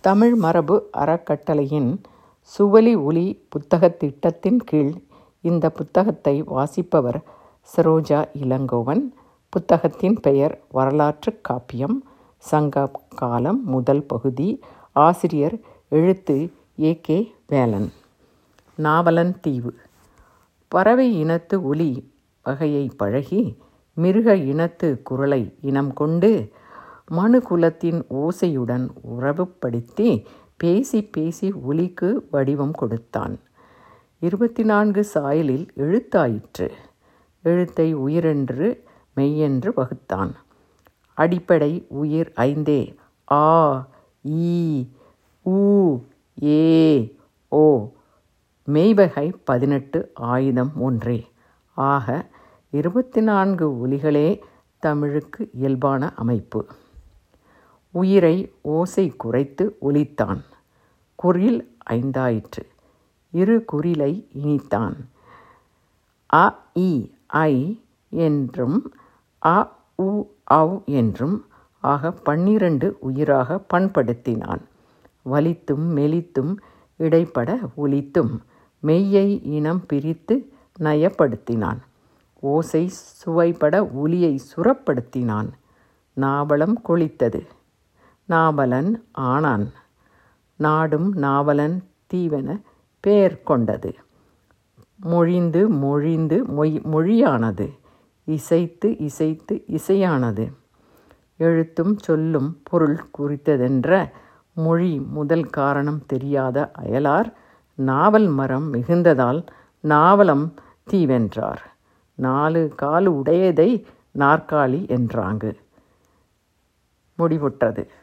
தமிழ் மரபு அறக்கட்டளையின் சுவலி ஒலி புத்தகத் திட்டத்தின் கீழ் இந்த புத்தகத்தை வாசிப்பவர் சரோஜா இளங்கோவன். புத்தகத்தின் பெயர் வரலாற்றுக் காப்பியம், சங்க காலம், முதல் பகுதி. ஆசிரியர் எழுத்து ஏ.கே. வேலன். நாவலன் தீவு. பறவை இனத்து ஒலி வகையை பழகி மிருக இனத்து குரலை இனம் கொண்டு மனுகுலத்தின் ஓசையுடன் உறவுப்படுத்தி பேசி பேசி ஒலிக்கு வடிவம் கொடுத்தான். 24 சாயலில் எழுத்தாயிற்று. எழுத்தை உயிரென்று மெய்யென்று வகுத்தான். அடிப்படை உயிர் 5: ஆ, ஈ, ஊ, ஏ, ஓ. மெய்வகை 18, ஆயுதம் ஒன்றே. ஆக 24 ஒலிகளே தமிழுக்கு இயல்பான அமைப்பு. உயிரை ஓசை குறைத்து ஒலித்தான். குறில் 5 இரு குறிலை இனித்தான். அ, இ, ஐ என்றும் அ, உ, அவ் என்றும் ஆக 12 உயிராக பண்படுத்தினான். வலித்தும் மெலித்தும் இடைப்பட ஒலித்தும் மெய்யை இனம் பிரித்து நயப்படுத்தினான். ஓசை சுவைப்பட ஒலியை சுரப்படுத்தினான். நாவலம் கொளித்தது. நாவலன் ஆனான். நாடும் நாவலன் தீவென பெயர் கொண்டது. மொழிந்து மொழிந்து மொழியானது. இசைத்து இசைத்து இசையானது. எழுத்தும் சொல்லும் பொருள் குறித்ததென்ற மொழி முதல் காரணம் தெரியாத அயலார் நாவல் மரம் மிகுந்ததால் நாவலம் தீவென்றார். 4 கால் உடையதை நாற்காலி என்றாங்கு. முடிவுற்றது.